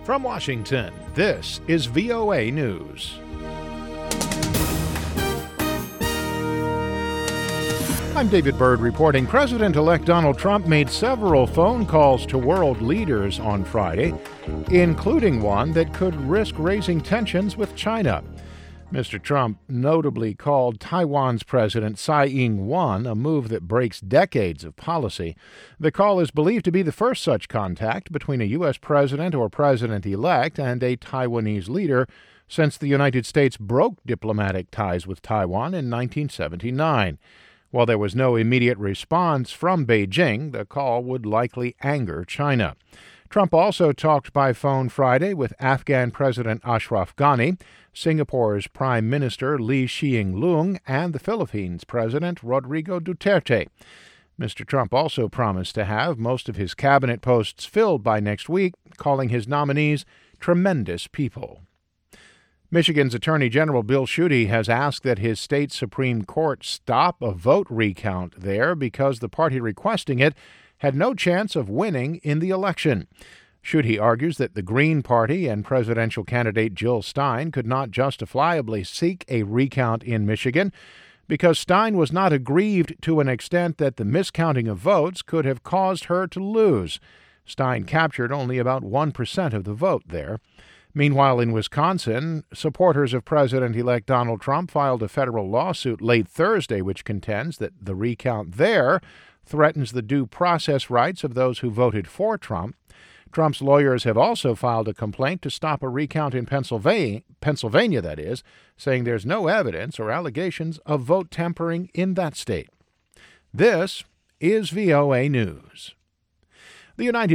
From Washington, this is VOA News. I'm David Byrd reporting President-elect Donald Trump made several phone calls to world leaders on Friday, including one that could risk raising tensions with China. Mr. Trump notably called Taiwan's President Tsai Ing-wen a move that breaks decades of policy. The call is believed to be the first such contact between a U.S. president or president-elect and a Taiwanese leader since the United States broke diplomatic ties with Taiwan in 1979. While there was no immediate response from Beijing, the call would likely anger China. Trump also talked by phone Friday with Afghan President Ashraf Ghani, Singapore's Prime Minister Lee Hsien Loong, and the Philippines President Rodrigo Duterte. Mr. Trump also promised to have most of his cabinet posts filled by next week, calling his nominees tremendous people. Michigan's Attorney General Bill Schuette has asked that his state Supreme Court stop a vote recount there because the party requesting it had no chance of winning in the election. Schuette argues that the Green Party and presidential candidate Jill Stein could not justifiably seek a recount in Michigan because Stein was not aggrieved to an extent that the miscounting of votes could have caused her to lose. Stein captured only about 1% of the vote there. Meanwhile, in Wisconsin, supporters of President-elect Donald Trump filed a federal lawsuit late Thursday which contends that the recount there threatens the due process rights of those who voted for Trump. Trump's lawyers have also filed a complaint to stop a recount in Pennsylvania, that is, saying there's no evidence or allegations of vote tampering in that state. This is VOA News. The United